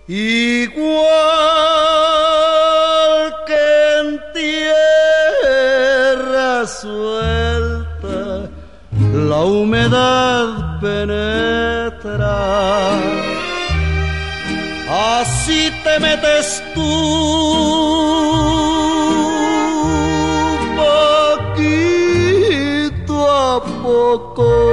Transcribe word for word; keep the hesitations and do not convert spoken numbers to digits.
igual que en tierra suelta la humedad penetra, así te metes tú poquito a poco